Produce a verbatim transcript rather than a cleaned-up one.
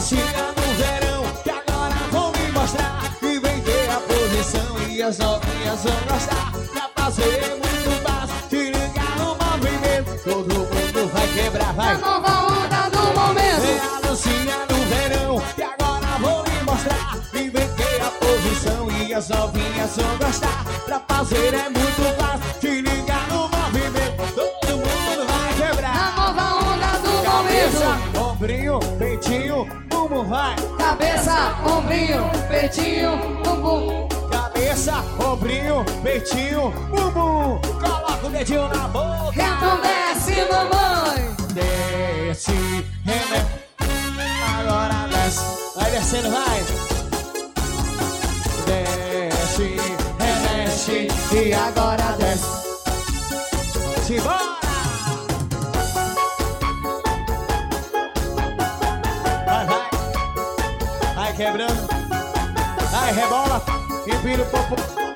dancinha no verão, que agora vou me mostrar. E vem ver a posição e as novinhas vão gostar. Pra fazer muito fácil, te ligar no movimento. Todo mundo vai quebrar, vai. A nova onda do momento. É a dancinha no verão, que agora vou me mostrar. E vem ver a posição e as novinhas vão gostar. Pra fazer é muito fácil, te ligar no movimento. Todo mundo vai quebrar. A nova onda do Cabeça, momento. ombrinho, peitinho, bumbum vai. Cabeça, ombrinho, peitinho, bumbum. Cabeça, ombrinho, peitinho, bumbum. Coloca o dedinho na boca. Então desce, mamãe. Desce, remexe. Agora desce. Vai descendo, vai. Desce, remexe. E agora desce. Simbora! Vai, vai. Vai quebrando. Vai, rebola. E vira o popo.